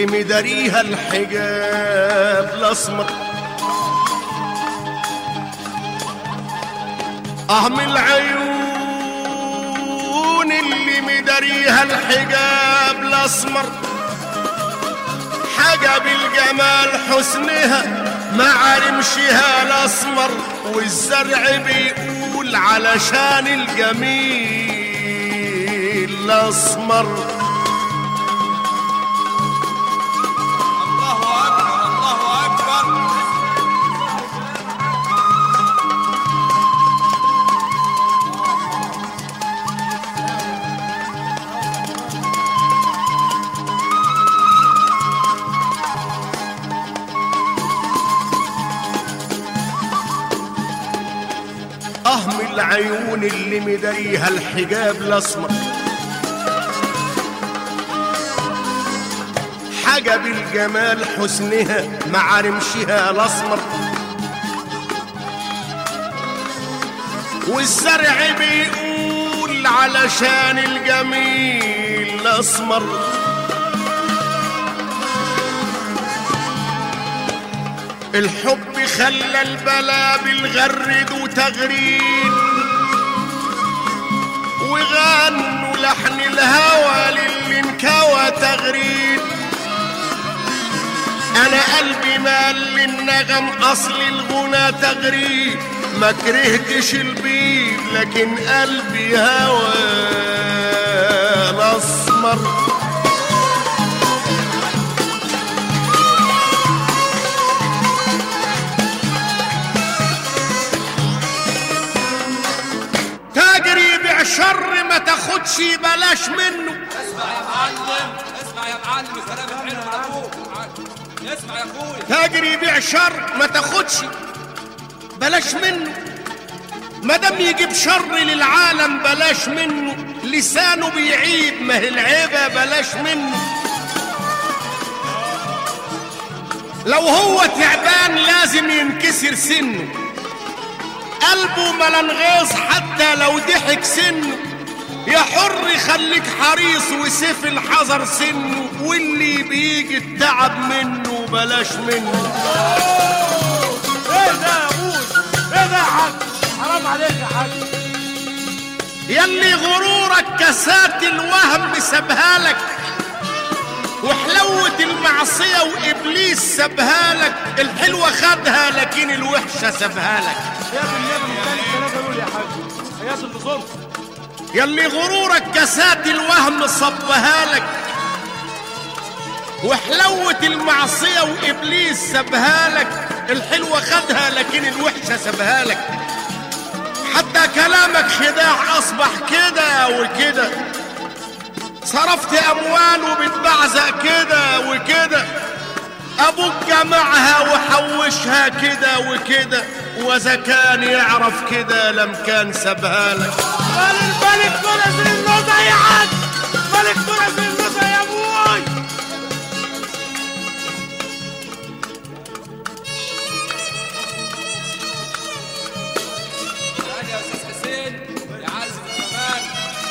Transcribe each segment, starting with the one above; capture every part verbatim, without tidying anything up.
اللي مداريها الحجاب الاسمر. اه من العيون اللي مداريها الحجاب الاسمر، حجب الجمال حسنها مع رمشها الاسمر، والزرع بيقول علشان الجميل الاسمر. اه من العيون اللي مداريها الحجاب الاسمر، حجب الجمال حسنها مع رمشها الاسمر، والزرع بيقول علشان الجميل الاسمر. الحب خلى البلابل غرد وتغريد، وغنوا لحن الهوى للي انكوى تغريد. انا قلبي مال للنغم اصل الغنى تغريد، ما كرهتش البيب لكن قلبي هوى الاسمر. شر ما تاخدش بلاش منه. اسمع يا معلم، اسمع يا معلم، كلام الحلو معروف. اسمع يا اخويا، تاجر يبيع شر ما تاخدش بلاش منه، ما دام يجيب شر للعالم بلاش منه. لسانه بيعيب ما هي العيبه بلاش منه. لو هو تعبان لازم ينكسر سنه، قلبه ملان غيظ حتى لو ضحك سنه. يا حر خليك حريص وسيف الحذر سنه، واللي بيجي التعب منه بلاش منه. ايه ده يا ابوي؟ ايه ده يا حاج؟ حرام عليك يا حاج. ياللي غرورك كاسات الوهم سابها لك، وحلوة المعصية وإبليس سابها لك. الحلوة خدها لكن الوحشة سابها لك. يا بالنبي الثالث ثلاثة دول يا حاج، حياة النظام. ياللي غرورك كاسات الوهم صبها لك، وحلوة المعصية وإبليس سابها لك. الحلوة خدها لكن الوحشة سابها لك. حتى كلامك خداع أصبح كده وكده، صرفت أموال وبتبعزق كده وكده. أبوك جمعها وحوشها كده وكده، وإذا كان يعرف كده لم كان سابها لك. مال الملك فرس النوزة يا حاج، ملك فرس النوزة يا أبوي. تعال يا أستاذ حسين يا عازف الكمان.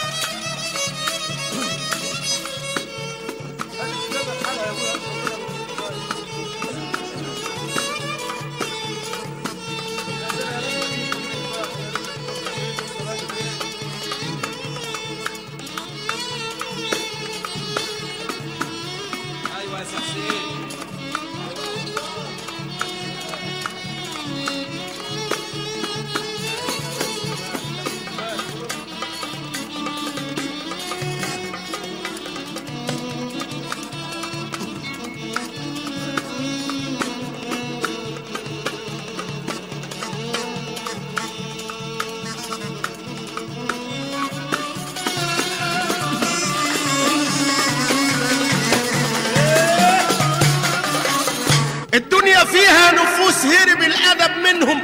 ايوه يا أستاذ حسين. الدنيا فيها نفوس هرب الأدب منهم،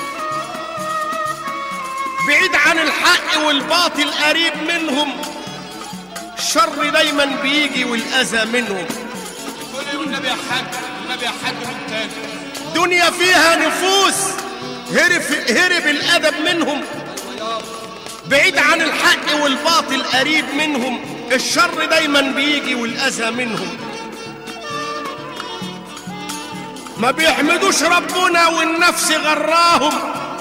بعيد عن الحق والباطل قريب منهم. الشر دايما بيجي والأذى منهم. والنبي يا حاج، والنبي يا حاج من تاني. دنيا فيها نفوس هرب, هرب الأدب منهم، بعيد عن الحق والباطل قريب منهم. الشر دايما بيجي والأذى منهم. ما بيحمدوش ربنا والنفس غراهم،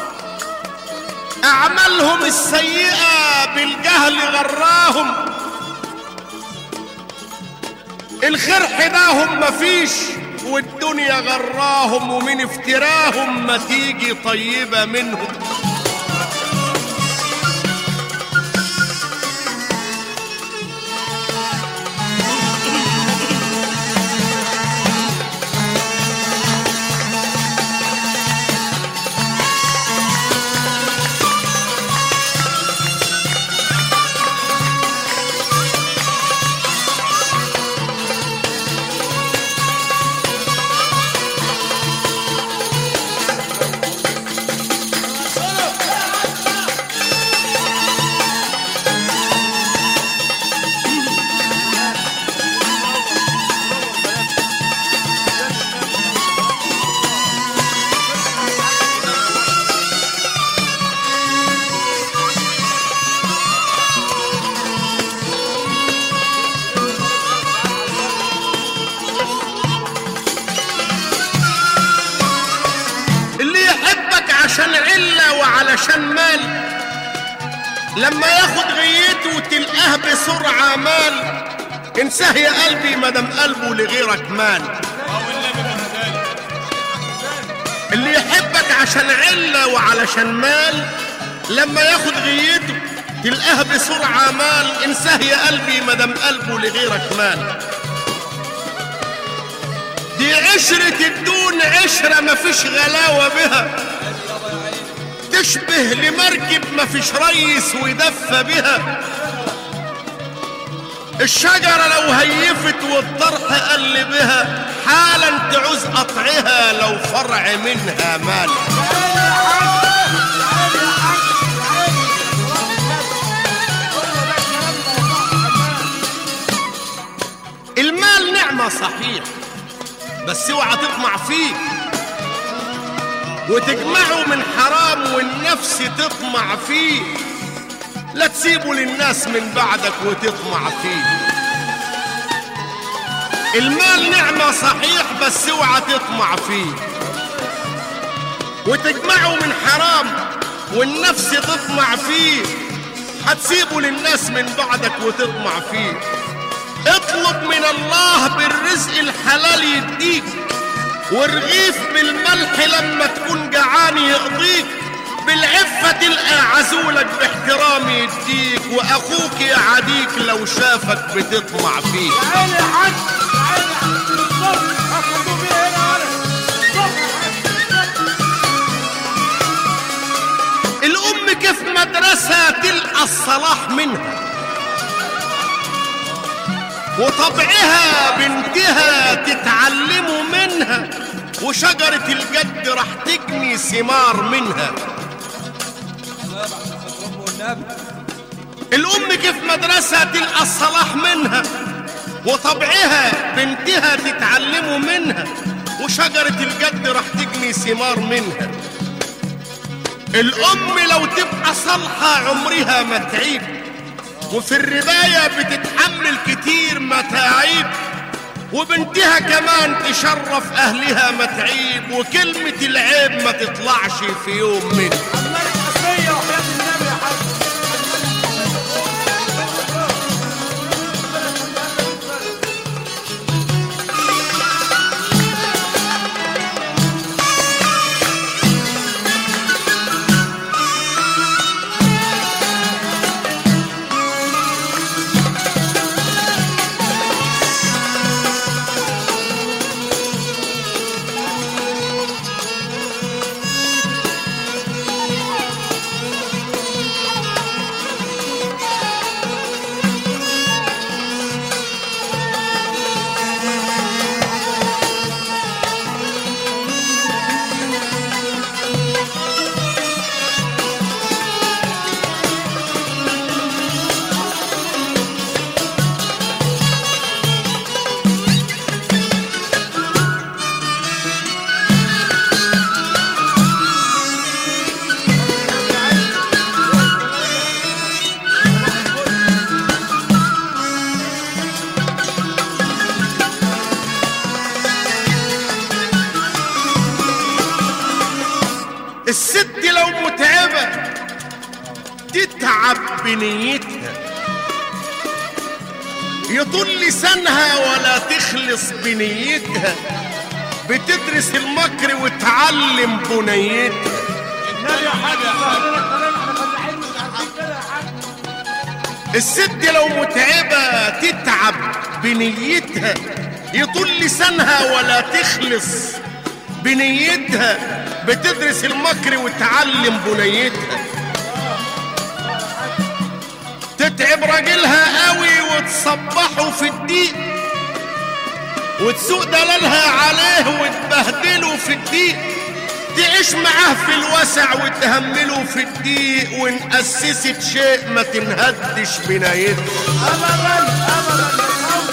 أعمالهم السيئة بالجهل غراهم، الخير حداهم مفيش والدنيا غراهم، ومن افتراهم ما تيجي طيبة منهم. عشان علة وعلشان مال، لما ياخد غيته وتلقاه بسرعة مال، انساه يا قلبي مدام قلبه لغيرك مال. اللي يحبك عشان علة وعلشان مال، لما ياخد غيته تلقاه بسرعة مال، انساه يا قلبي مدام قلبه لغيرك مال. دي عشرة الدون عشرة مفيش غلاوة بها، تشبه لمركب مفيش ريس ويدفى بها. الشجرة لو هيفت والطرح قل بها، حالا تعوز قطعها لو فرع منها مال. المال نعمة صحيح، بس اوعى تطمع فيه وتجمعه من حرام والنفس تطمع فيه. لا تسيبه للناس من بعدك وتطمع فيه. المال نعمة صحيح، بس اوعى تطمع فيه وتجمعه من حرام والنفس تطمع فيه. هتسيبه للناس من بعدك وتطمع فيه. اطلب من الله بالرزق الحلال يديك، والرغيف بالملح لما تكون جعان يقضيك. بالعفة تلقى عزولك باحترام يديك، واخوك يعاديك لو شافك بتطمع فيه. تعالي يا حاج، تعالي يا حاج الصبح اخدوا بيه هنا على الام كيف مدرسة تلقى الصلاح منها، وطبعها بنتها تتعلموا منها، وشجرة الجد راح تجني ثمار منها. الأم كيف مدرسة تلقى الصلاح منها، وطبعها بنتها تتعلموا منها، وشجرة الجد راح تجني ثمار منها. الأم لو تبقى صالحة عمرها ما تعيب، وفي الرباية بتتحمل كتير متاعيب، وبنتها كمان تشرف أهلها ما تعيب، وكلمة العيب ما تطلعش في يوم منها. الملك حسنية وحياة النبي يا حاج. الست لو متعبة تتعب بنيتها، يطول لسانها ولا تخلص بنيتها، بتدرس المكر وتعلم بنيتها. النبي يا حاج احنا فلاحين مش عارفين كده يا حاج. الست لو متعبة تتعب بنيتها، يطول لسانها ولا تخلص بنيتها، بتدرس المكر وتعلم بنيتها. تتعب راجلها قوي وتصبحه في الضيق، وتسوق دلالها عليه وتبهدله في الضيق، تعيش معاه في الوسع وتهمله في الضيق، وان اسست شيء ما تنهدش بنايتها. ابدا ابدا.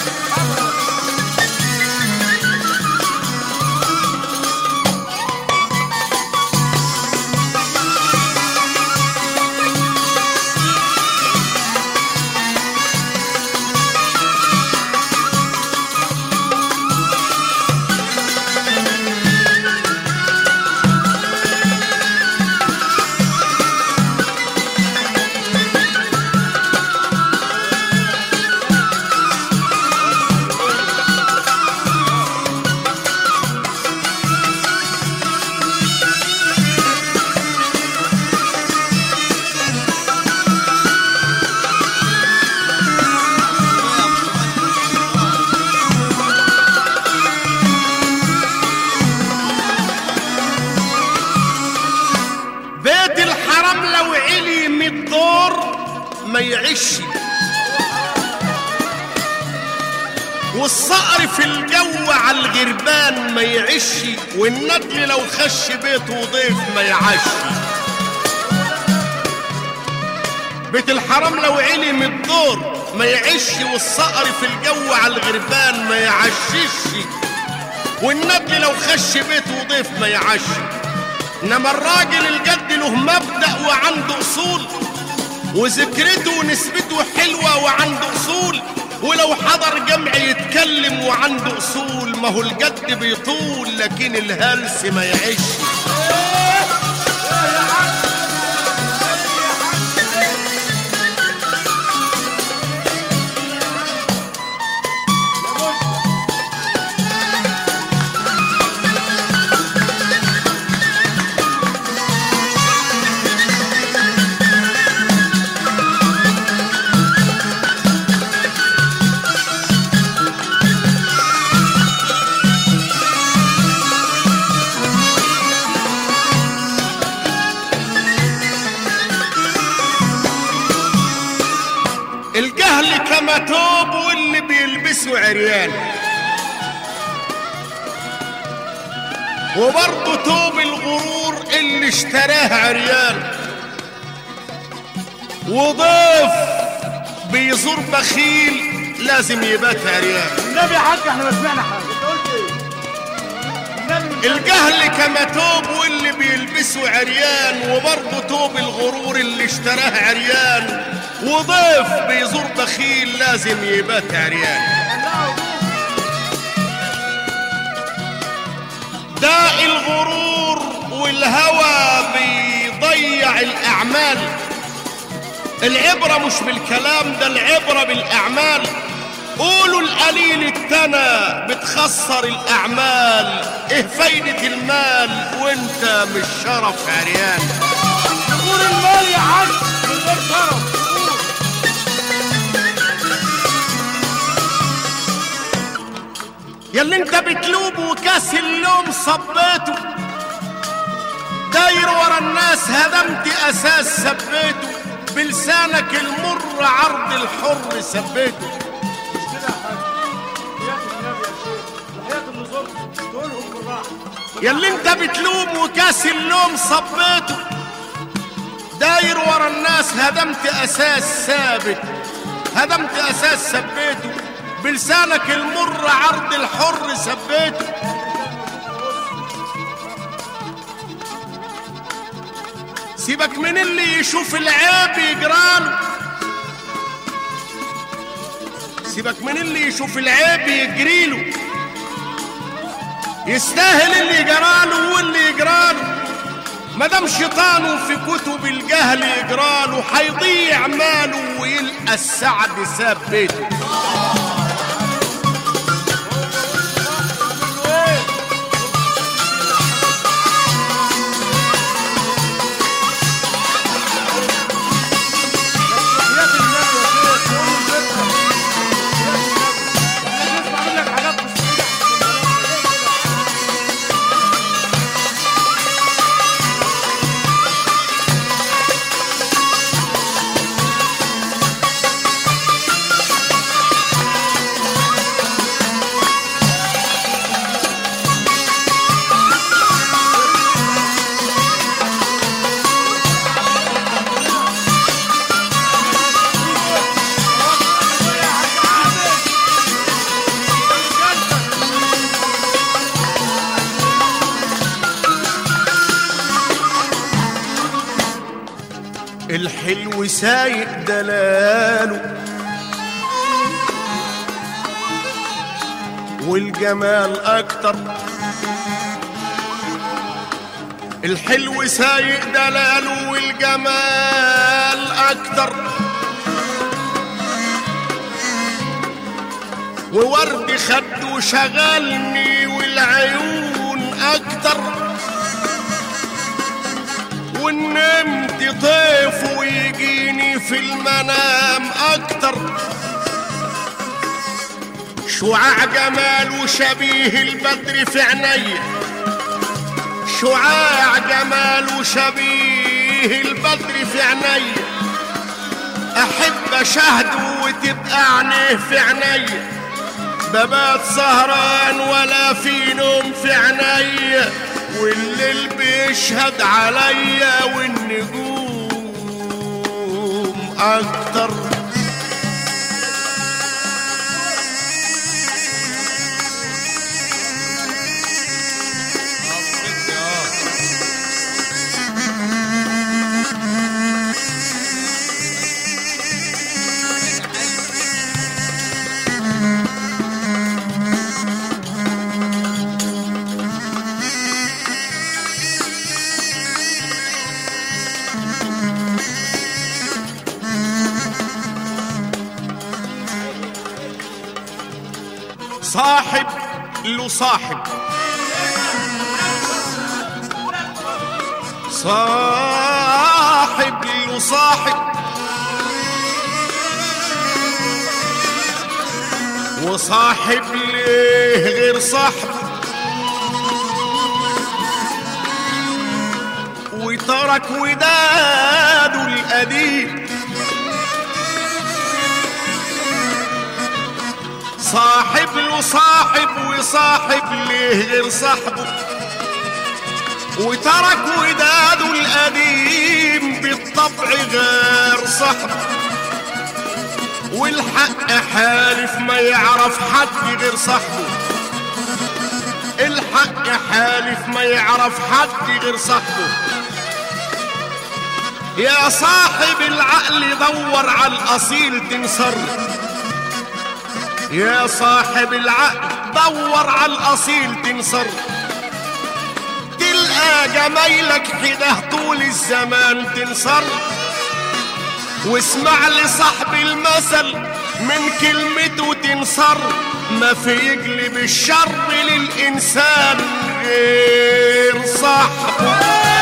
ما يعيش، والصقر في الجو على الغربان ما يعيش، والندل لو خش بيته ضيف ما يعش. بيت الحرام لو علي من الدور ما يعيش، والصقر في الجو على الغربان ما يعشش، والندل لو خش بيته ضيف ما يعش. انما الراجل الجد له مبدأ وعنده اصول، وذكرته ونسبته حلوة وعنده أصول، ولو حضر جمع يتكلم وعنده أصول. ما هو الجد بيطول لكن الهلس ما يعيش. الجهل كما توب واللي بيلبسه عريان، وبرضه توب الغرور اللي اشتراه عريان، وضيف بيزور بخيل لازم يبات عريان. النبي يا حاج احنا ما سمعنا حاجه، انت قلت ايه؟ الجهل كما توب واللي بيلبسه عريان، وبرضه توب الغرور اللي اشتراه عريان، وضيف بيزور بخيل لازم يبات عريان. داء الغرور والهوى بيضيع الأعمال، العبرة مش بالكلام ده، العبرة بالأعمال. قولوا القليل التنا بتخسر الأعمال، ايه فايدة المال وانت مش شرف عريان؟ غور المال يا حاج من غير شرف. ياللي انت بتلوب وكاس اللوم صبيته، داير ورا الناس هدمت اساس ثبيته، بلسانك المر عرض الحر ثبيته. مش كده يا حاج، وحياة النبي يا شيخ وحياة النزول تقولهم بالراحه. ياللي انت بتلوم وكاس اللوم صبيته، داير ورا الناس هدمت اساس ثابت، هدمت اساس ثبيته، بلسانك المر عرض الحر ثبيته. سيبك من اللي يشوف العيب يجراله، سيبك من اللي يشوف العيب يجريله، يستاهل اللي يجراله واللي يجراله. مدام شيطانه في كتب الجهل يجراله حيضيع ماله ويلقى السعد ساب بيته. الحلو سايق دلاله والجمال اكتر. الحلو سايق دلاله والجمال اكتر. وورد خده شغلني والعيون اكتر. ونمت طيف ويجيني في المنام اكتر. شعاع جماله شبيه البدر في عينيا. شعاع جماله شبيه البدر في عينيا. احب اشاهده وتبقى عينيه في عينيا. ببات سهران ولا في نوم في عينيا. والليل بيشهد عليا والنجوم اكتر. صاحب له صاحب. صاحب له صاحب. وصاحب ليه غير صاحب. وترك وداده القديم. صاحب له صاحب وصاحب ليه غير صاحبه. وترك وداده القديم بالطبع غير صاحبه. والحق حالف ما يعرف حد غير صاحبه. الحق حالف ما يعرف حد غير صاحبه. يا صاحب العقل دور على الأصيل تنصر. يا صاحب العقل دور على الأصيل تنصر. تلقى جمايلك حده طول الزمان تنصر. واسمع لصاحب المثل من كلمته تنصر. ما في يجلب الشر للإنسان غير صاحبه.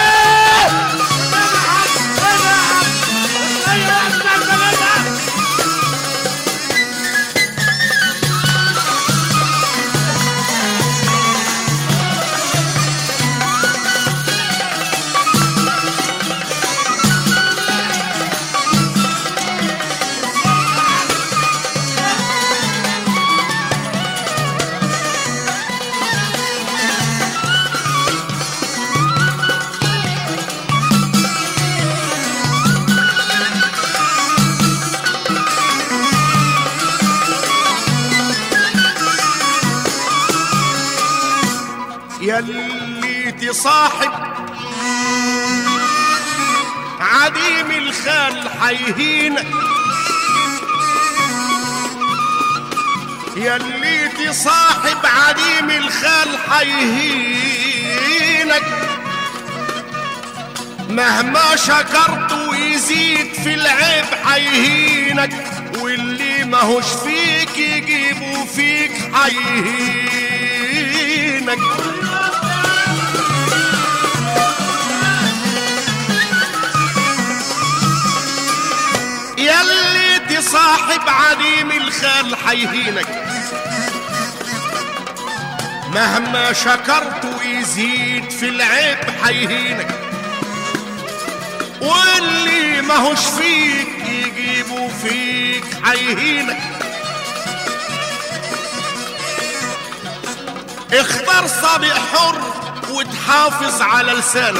يلي تصاحب عديم الخال حيهينك. يلي تصاحب عديم الخال حيهينك. مهما شكرت ويزيد في العيب حيهينك، واللي ماهوش فيك يجيبوا فيك حيهينك. ياللي تصاحب عديم الخال حيهينك، مهما شكرت ويزيد في العيب حيهينك، واللي ماهوش فيك يجيبوا فيك حيهينك. اختار صديق حر وتحافظ على لسانك،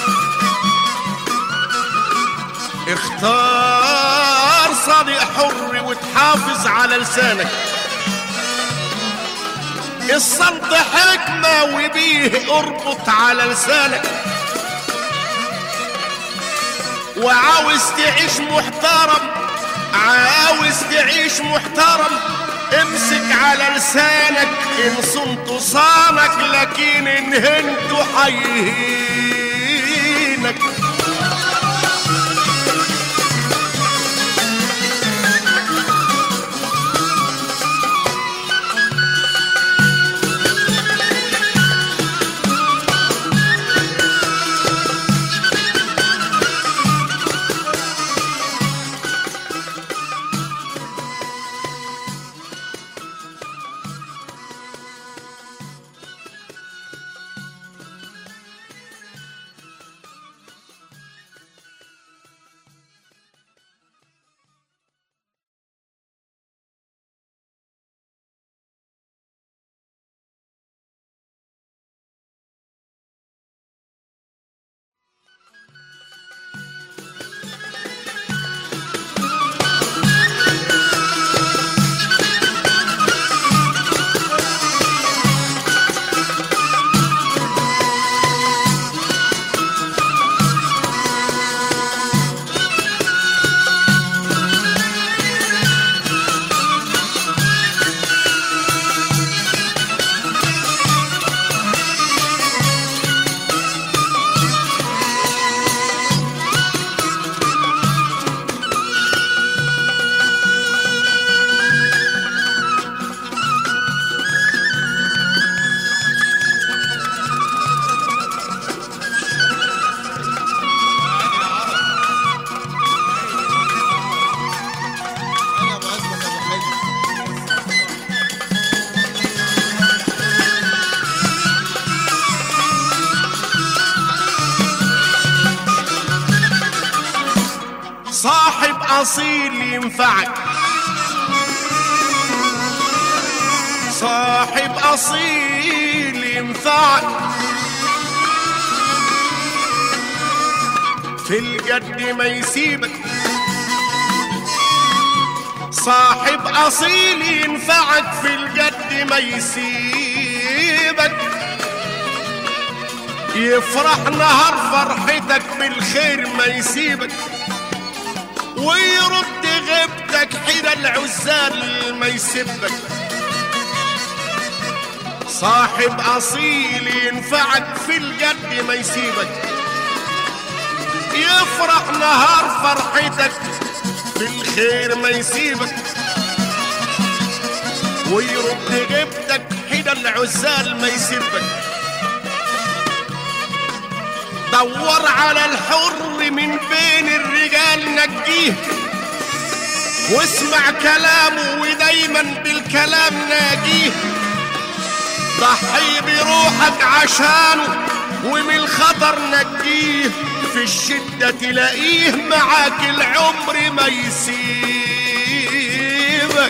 اختار صديق حر وتحافظ على لسانك. الصمت حكمة وبيه اربط على لسانك، وعاوز تعيش محترم، عاوز تعيش محترم، امسك على لسانك. ان صنت صانك، لكن ان هنت حيهينك. صاحب أصيل ينفعك، صاحب أصيل ينفعك، في الجد ما يسيبك. صاحب أصيل ينفعك، في الجد ما يسيبك. يفرح نهار فرحتك، بالخير ما يسيبك، ويرد غيبتك حين العزال ما يسبك. صاحب أصيل ينفعك، في الجد ما يسيبك. يفرح نهار فرحتك، في الخير ما يسيبك، ويرد غيبتك حين العزال ما يسبك. دور على الحر من بين الرجال نجيه، واسمع كلامه ودايما بالكلام ناجيه. ضحي بروحك عشانه ومن الخطر نجيه، في الشدة تلاقيه معاك العمر ما يسيبك.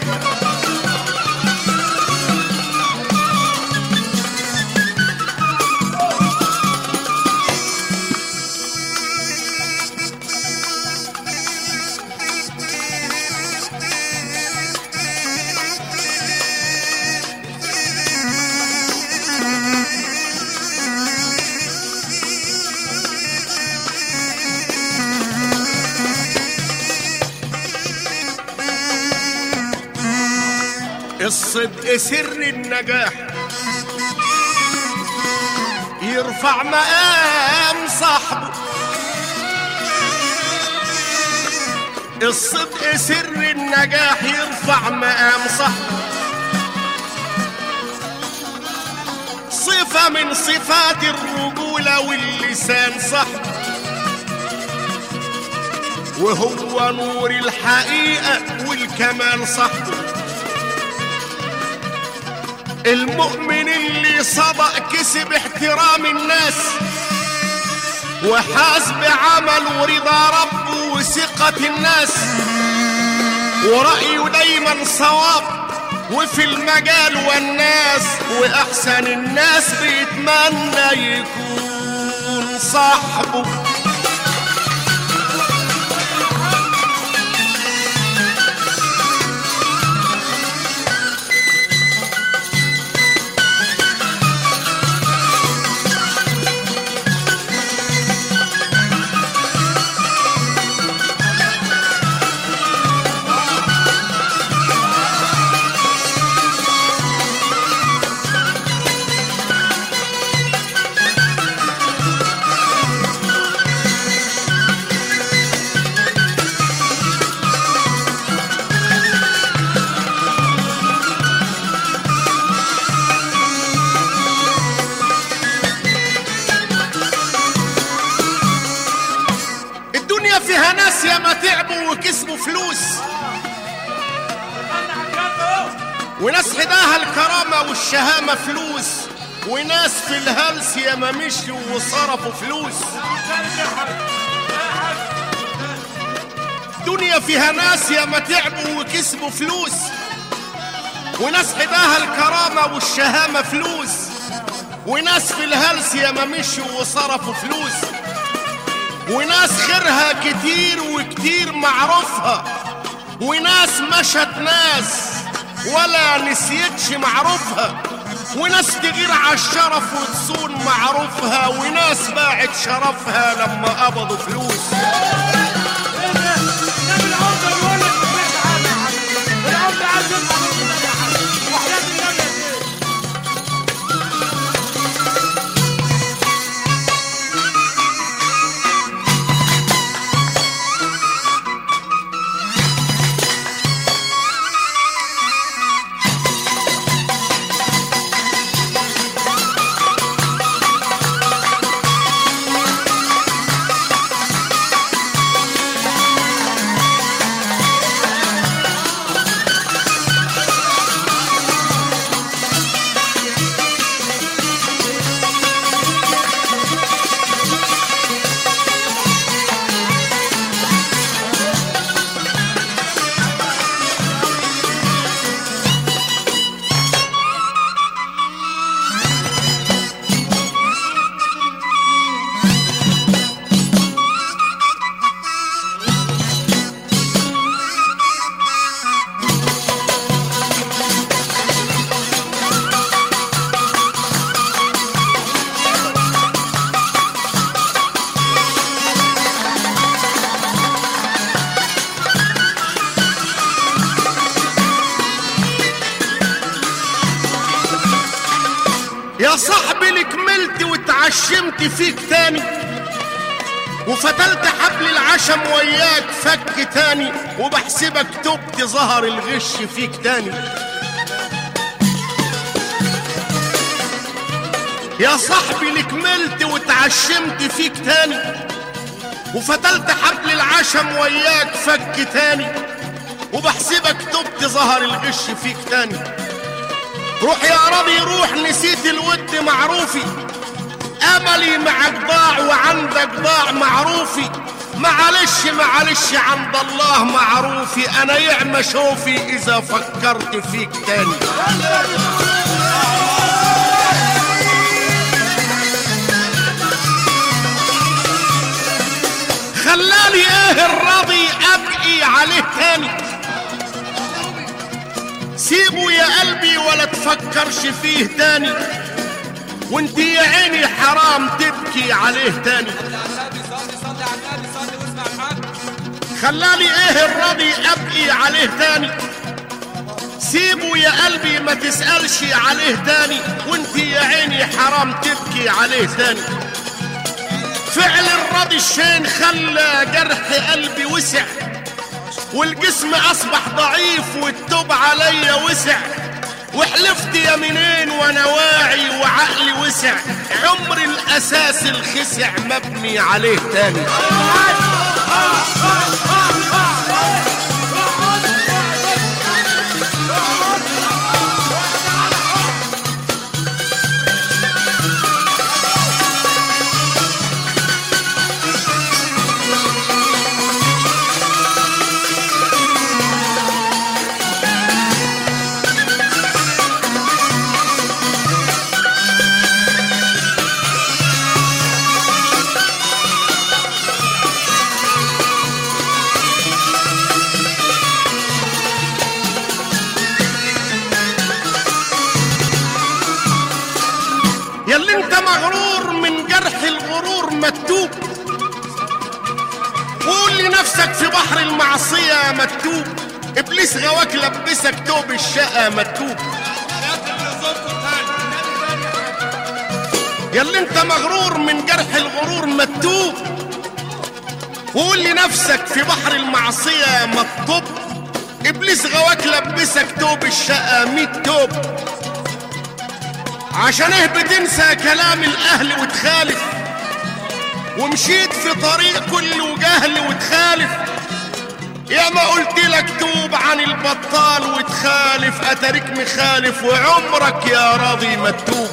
الصدق سر النجاح، يرفع مقام صاحبه، الصدق سر النجاح يرفع مقام صاحبه، صفة من صفات الرجولة واللسان صاحبه، وهو نور الحقيقة والكمال صاحبه. المؤمن اللي صدق كسب احترام الناس، وحاز بعمله رضا ربه وثقة الناس، ورأيه دايما صواب وفي المجال والناس، وأحسن الناس بيتمنى يكون صاحبه. فيها ناس ياما تعبوا وكسبوا فلوس، وناس حداها الكرامة والشهامة فلوس، وناس في الهلس ياما مشيوا وصرفوا فلوس. دنيا فيها ناس ياما تعبوا وكسبوا فلوس، وناس حداها الكرامة والشهامة فلوس، وناس في الهلس ياما مشيوا وصرفوا فلوس، وناس خيرها كتير وكتير معروفها، وناس مشت ناس ولا نسيتش معروفها، وناس تغير عالشرف وتصون معروفها، وناس باعت شرفها لما قبضوا فلوس. يا صاحبي اللي كملت واتعشمت فيك تاني، وفتلت حبل العشم وياك فك تاني، وبحسبك تبت ظهر الغش فيك تاني. يا صاحبي اللي كملت واتعشمت فيك تاني، وفتلت حبل العشم وياك فك تاني، وبحسبك تبت ظهر الغش فيك تاني. روح يا راضي روح، نسيت الود معروفي، املي معك ضاع وعندك ضاع معروفي، معلش معلش عند الله معروفي، انا يعمى شوفي اذا فكرت فيك تاني. خلاني ايه الراضي ابقي عليه تاني، سيبه يا قلبي ولا تفكرش فيه تاني، وانت يا عيني حرام تبكي عليه تاني. خلاني ايه الراضي ابقي عليه تاني، سيبه يا قلبي ما تسألش عليه تاني، وانت يا عيني حرام تبكي عليه تاني. فعل الراضي الشين خلى جرح قلبي وسع، والجسم اصبح ضعيف والتوب عليا وسع، وحلفت يمينين وانا واعي وعقلي وسع، عمر الاساس الخسع مبني عليه تاني. ياللي انت مغرور من جرح الغرور مكتوب، قول لنفسك في بحر المعصية مكتوب، ابليس غواك لبسك توب الشقة مكتوب. ياللي انت مغرور من جرح الغرور مكتوب، قول لنفسك في بحر المعصية مكتوب، ابليس غواك لبسك توب الشقة ميت توب. عشان ايه بتنسى كلام الاهل وتخالف، ومشيت في طريق كله جهل وتخالف، يا ما قلت لك توب عن البطال وتخالف، اتاريك مخالف وعمرك يا راضي ما تتوب.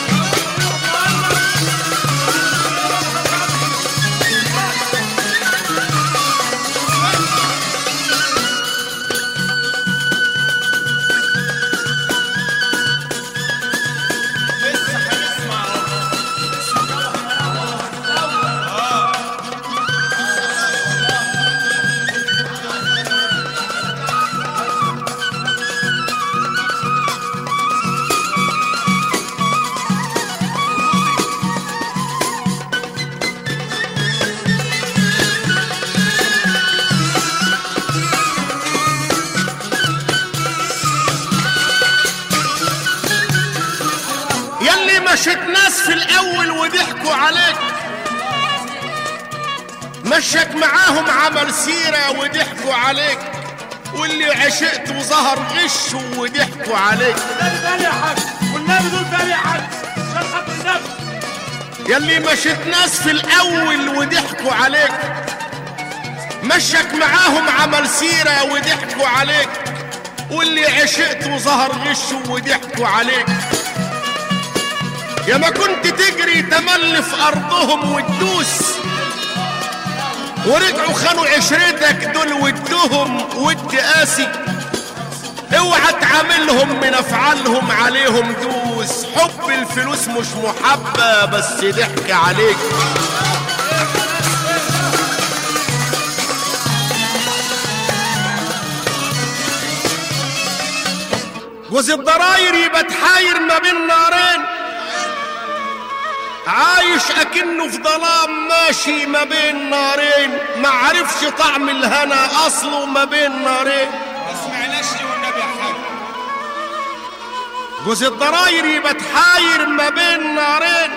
مشت ناس في الاول وضحكوا عليك، مشك معاهم عمل سيرة وضحكوا عليك، واللي عشقت وظهر غش وضحكوا عليك. تاني يا حاج والنبي دول تاني يا حاج عشان خاطر النبي. ياللي مشت ناس في الاول وضحكوا عليك، مشك معاهم عمل سيرة وضحكوا عليك، واللي عشقت وظهر غش وضحكوا عليك. يا ما كنت تجري تملي في ارضهم وتدوس، ورجعوا خانوا عشرتك دول ودهم ود قاسي، اوعى تعاملهم من افعالهم عليهم دوس، حب الفلوس مش محبة بس ضحك عليك. جوز الضراير يبقى تحاير ما بين نارين، عايش اكنه في ظلام ماشي ما بين نارين، ما عرفش طعم الهنا اصله ما بين نارين. ما سمعناش ليه والنبي يا حاج. جوز الضراير يبقى تحاير ما بين نارين،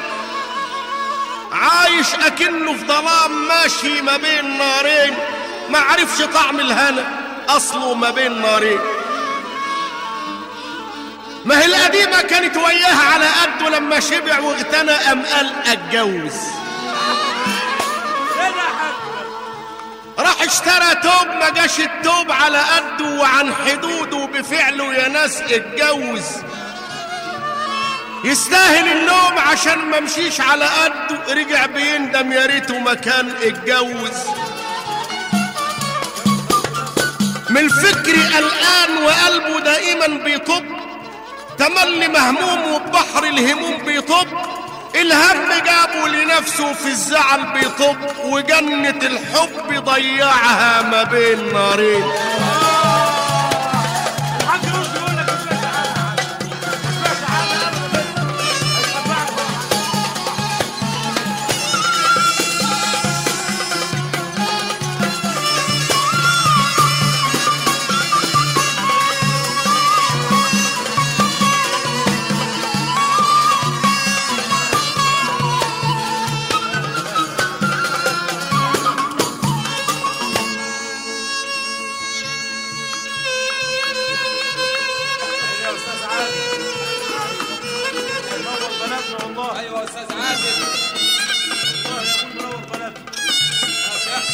عايش اكنه في ظلام ماشي ما بين نارين، ما عرفش طعم الهنا اصله ما بين نارين. ما هي القديمة كانت وياها على قده، لما شبع واغتنى قام قال اتجوز. راح اشترى توب ما جاش التوب على قده، وعن حدوده بفعله يا ناس اتجوز. يستاهل اللوم عشان ما مشيش على قده، رجع بيندم يا ريته ما كان اتجوز. من الفكر قلقان وقلبه دائما بيطب، تملي مهموم وبحر الهموم بيطب، الهم جابه لنفسه في الزعل بيطب، وجنة الحب ضيعها ما بين نارين. والله. ايوه يا استاذ عادل. والله يا ابو منور بلدنا. يا سيح.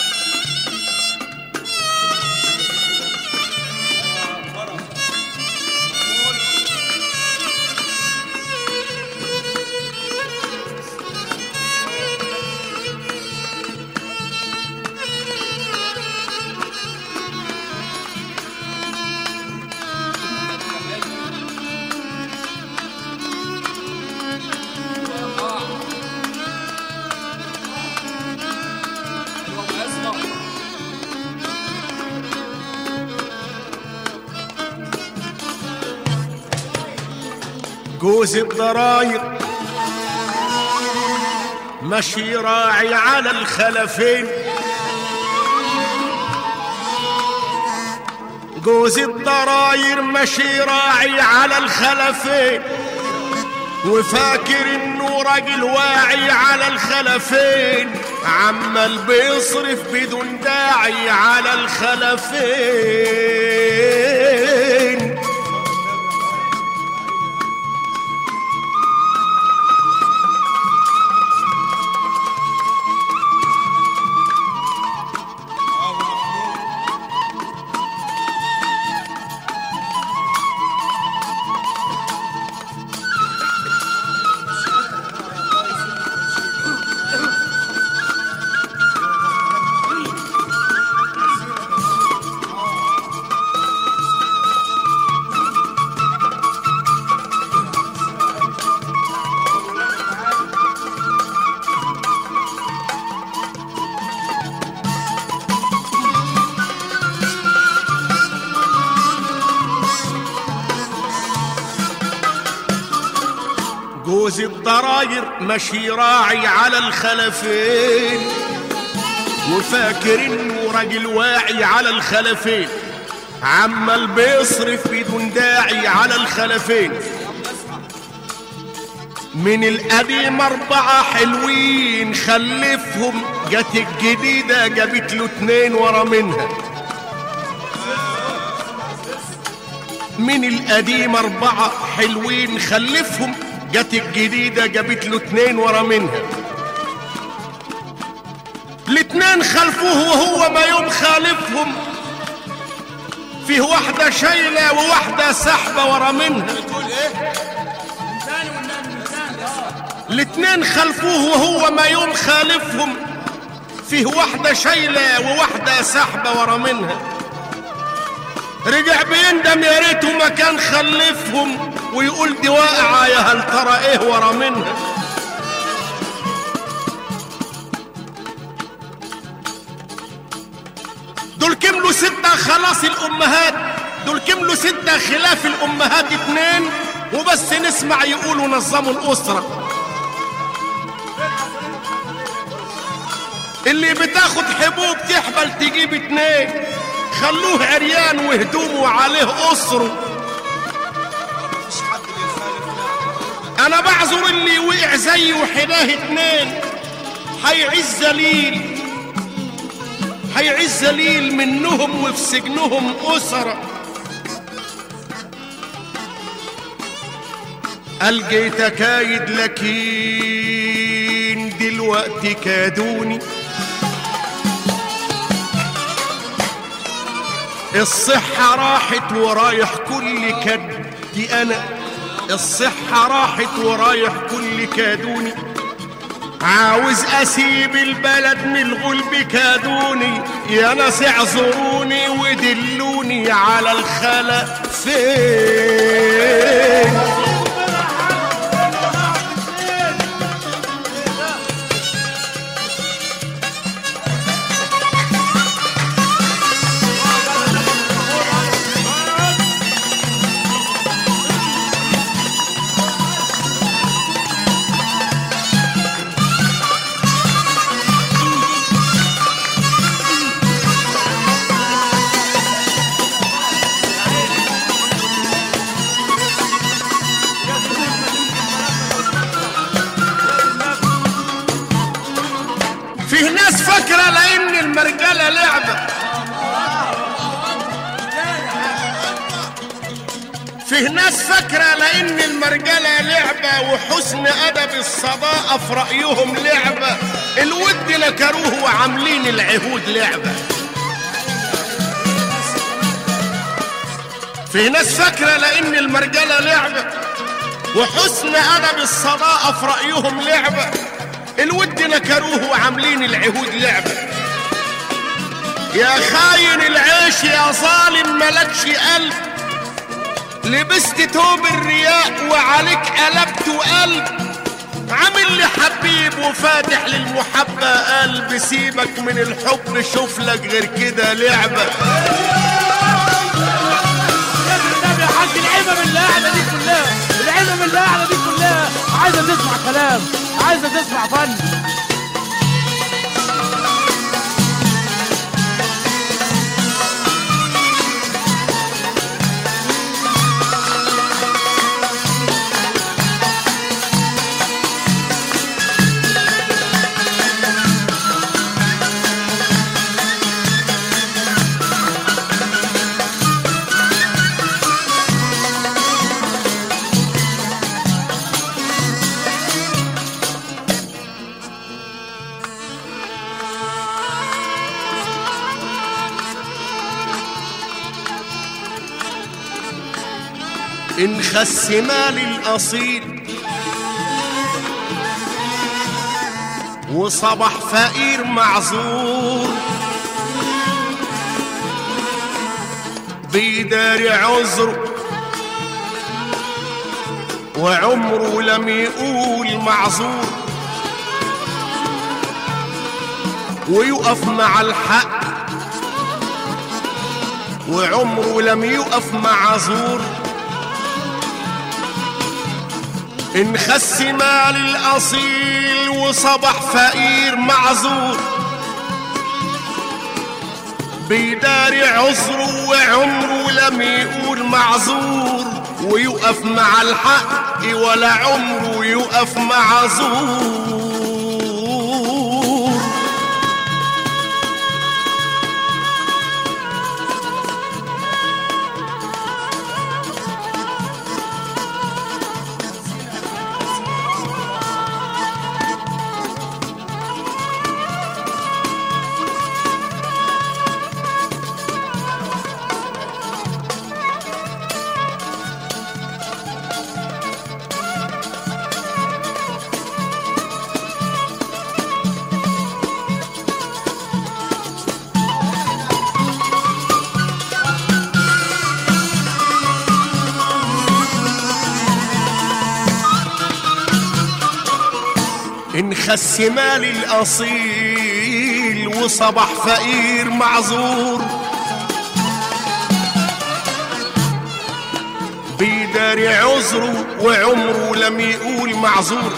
جوز الضراير مشي راعي على الخلفين، جوز الضراير مشي راعي على الخلفين، وفاكر انه راجل واعي على الخلفين، عمال بيصرف بدون داعي على الخلفين. جوز الضراير مشي راعي على الخلفين، وفاكر انه راجل واعي على الخلفين، عمال بيصرف بدون داعي على الخلفين. من القديم اربعة حلوين خلفهم، جت الجديدة جابت له اتنين ورا منها. من القديم اربعة حلوين خلفهم، جت الجديدة جابت له اتنين ورا منها. الاتنين خلفوه وهو ما يوم خالفهم، فيه واحدة شايلة وواحدة سحبة ورا منها. الاتنين خلفوه وهو ما يوم خالفهم، فيه واحدة شايلة وواحدة سحبة ورا منها. رجع بيندم يا ريته ما كان خلفهم، ويقول دي واقعة يا هل ترى ايه ورا منها. دول كملوا ستة خلاص الأمهات، دول كملوا ستة خلاف الأمهات اتنين، وبس نسمع يقولوا نظموا الأسرة. اللي بتاخد حبوب تحبل تجيب اتنين، خلوه عريان وهدومه عليه أسره. انا بعذر اللي وقع زي وحداه اتنين، هيعز ذليل هيعز ذليل منهم وفي سجنهم أسرة. الجيت كايد لكن دلوقتي كادوني، الصحة راحت ورايح كل كدي أنا، الصحة راحت ورايح كل كادوني، عاوز أسيب البلد من الغلب كادوني، يا ناس اعذروني ودلوني على الخلفين. فيه ناس فاكرة لأن المرجلة لعبة، فيه فيه ناس فاكرة لان المرجلة لعبة وحسن ادب الصداقة في رأيهم لعبة، الود نكروه وعاملين العهود لعبة. فيه ناس فاكرة لان المرجلة لعبة وحسن ادب الصداقة في رأيهم لعبة، الود نكروه وعاملين العهود لعبة. يا خاين العيش يا ظالم ملكش قلب، لبست توب الرياء وعليك قلبت قلب، عامل لي حبيب وفاتح للمحبة قلب، سيبك من الحب شوف لك غير كده لعبة. يا حاج العيبة من القعدة دي كلها، العيبة من القعدة دي كلها عايزة تسمع كلام، عايزة تسمع فن. إن خس مالي الأصيل وصبح فقير معذور، بيداري عذره وعمره لم يقول معذور، ويقف مع الحق وعمره لم يقف مع زور. إن خس مال الأصيل وصبح فقير معذور، بيداري عذره وعمره لم يقول معذور، ويقف مع الحق ولا عمره يقف مع زور. إن خس مالي الأصيل وصبح فقير معذور، بيداري عذره وعمره لم يقول معذور،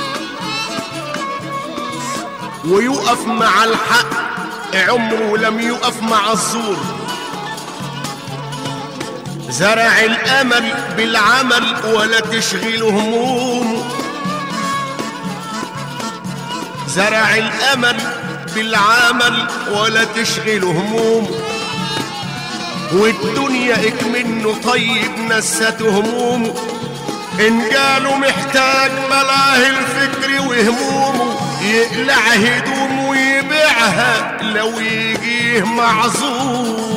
ويقف مع الحق عمره لم يقف مع الزور. زرع الأمل بالعمل ولا تشغل همومه، زرع الأمل بالعمل ولا تشغل همومه، والدنيا اكمنه طيب نسته همومه. إن جاله محتاج ملاه الفكر وهمومه، يقلع هدومه ويبيعها لو يجيه معذور.